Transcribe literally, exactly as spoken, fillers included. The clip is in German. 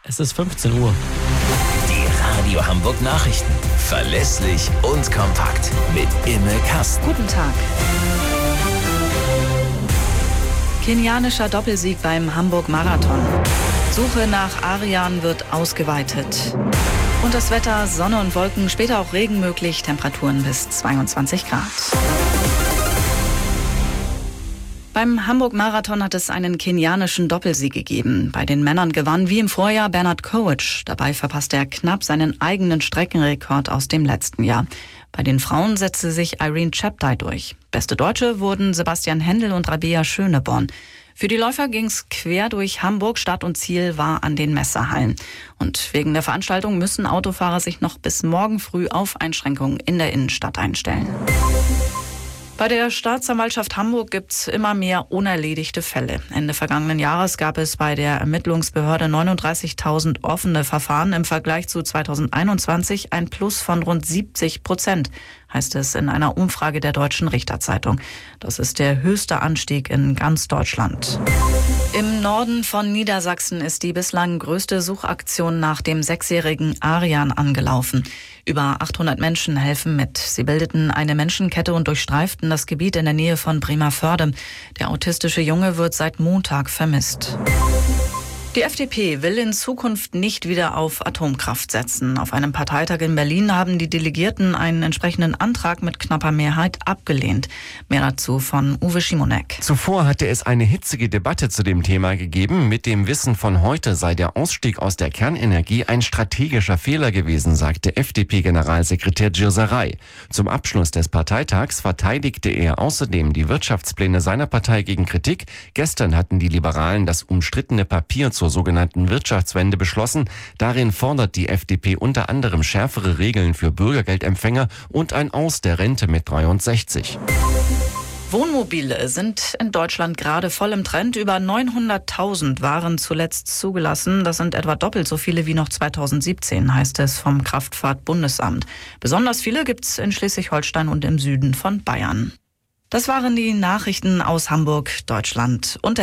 Es ist fünfzehn Uhr. Die Radio Hamburg Nachrichten. Verlässlich und kompakt. Mit Imme Kasten. Guten Tag. Kenianischer Doppelsieg beim Hamburg-Marathon. Suche nach Arian wird ausgeweitet. Und das Wetter, Sonne und Wolken, später auch Regen möglich, Temperaturen bis zweiundzwanzig Grad. Beim Hamburg-Marathon hat es einen kenianischen Doppelsieg gegeben. Bei den Männern gewann wie im Vorjahr Bernard Koech. Dabei verpasste er knapp seinen eigenen Streckenrekord aus dem letzten Jahr. Bei den Frauen setzte sich Irene Cheptai durch. Beste Deutsche wurden Sebastian Händel und Rabea Schöneborn. Für die Läufer ging's quer durch Hamburg. Start und Ziel war an den Messehallen. Und wegen der Veranstaltung müssen Autofahrer sich noch bis morgen früh auf Einschränkungen in der Innenstadt einstellen. Bei der Staatsanwaltschaft Hamburg gibt's immer mehr unerledigte Fälle. Ende vergangenen Jahres gab es bei der Ermittlungsbehörde neununddreißigtausend offene Verfahren. Im Vergleich zu zweitausendeinundzwanzig ein Plus von rund siebzig Prozent, heißt es in einer Umfrage der Deutschen Richterzeitung. Das ist der höchste Anstieg in ganz Deutschland. Im Norden von Niedersachsen ist die bislang größte Suchaktion nach dem sechsjährigen Arian angelaufen. Über achthundert Menschen helfen mit. Sie bildeten eine Menschenkette und durchstreiften das Gebiet in der Nähe von Bremervörde. Der autistische Junge wird seit Montag vermisst. Die F D P will in Zukunft nicht wieder auf Atomkraft setzen. Auf einem Parteitag in Berlin haben die Delegierten einen entsprechenden Antrag mit knapper Mehrheit abgelehnt. Mehr dazu von Uwe Schimonek. Zuvor hatte es eine hitzige Debatte zu dem Thema gegeben. Mit dem Wissen von heute sei der Ausstieg aus der Kernenergie ein strategischer Fehler gewesen, sagte F D P-Generalsekretär Gilles. Zum Abschluss des Parteitags verteidigte er außerdem die Wirtschaftspläne seiner Partei gegen Kritik. Gestern hatten die Liberalen das umstrittene Papier zur sogenannten Wirtschaftswende beschlossen. Darin fordert die F D P unter anderem schärfere Regeln für Bürgergeldempfänger und ein Aus der Rente mit dreiundsechzig. Wohnmobile sind in Deutschland gerade voll im Trend. Über neunhunderttausend waren zuletzt zugelassen. Das sind etwa doppelt so viele wie noch zweitausendsiebzehn, heißt es vom Kraftfahrtbundesamt. Besonders viele gibt's in Schleswig-Holstein und im Süden von Bayern. Das waren die Nachrichten aus Hamburg, Deutschland und der